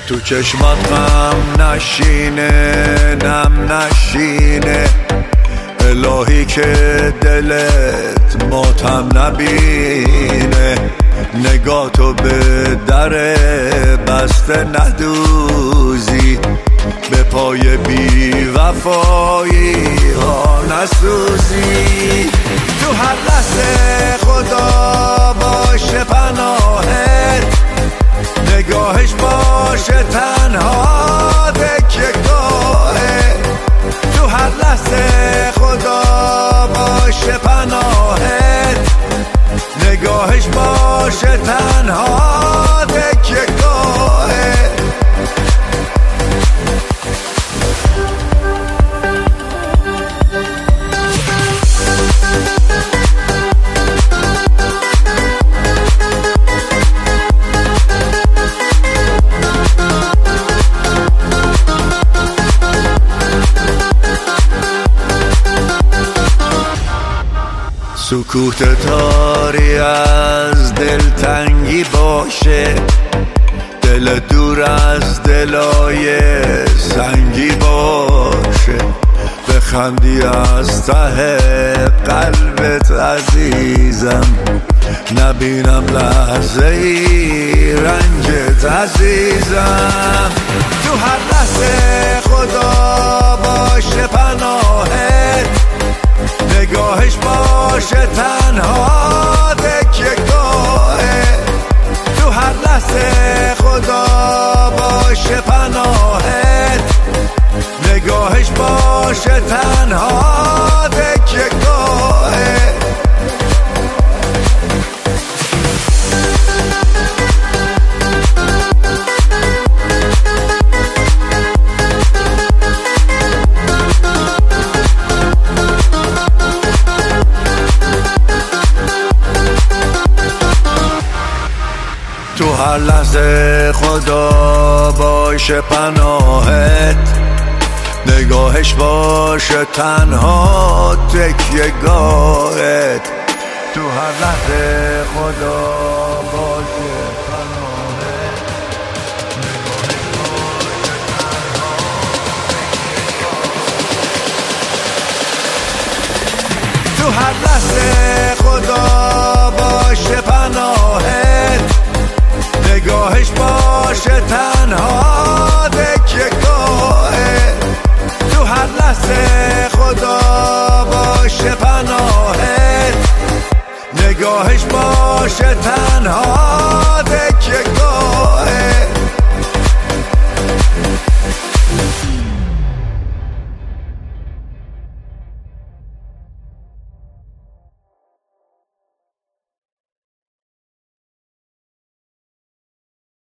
تو چشمات غم نشینه، نم نشینه، الهی که دلت ماتم نبینه. نگاتو به در بسته ندوزی، به پای بی وفایی ها نسوزی. تو هر لحظه خدا باشه پناهت، نگاهش باشه تنها دکگاهه. تو هر لحظه خدا باشه پناهت، نگاهش باشه تنها دکگاهه. سکوت تاری از دلتنگی باشه، دل دور از دلای سنگی باشه. بخندی از ته قلبت عزیزم، نبینم لحظه ای رنجت عزیزم. تو هر لحظه خدا باشه پناهت، نگاهش باشه تنها دکگاهه. تو هر لحظه خدا باشه پناهت، نگاهش باشه تنها دکگاهه. تو هر لحظه خدا باشه پناهت، نگاهش باشه تنها تکیه‌گاهت. تو هر لحظه خدا باشه پناهت، نگاهش باشه تنها تکیه‌گاهت. تو هر لحظه خدا باشه پناهت، نگاهش باشه تنها دکگاهه. تو هر لحظه خدا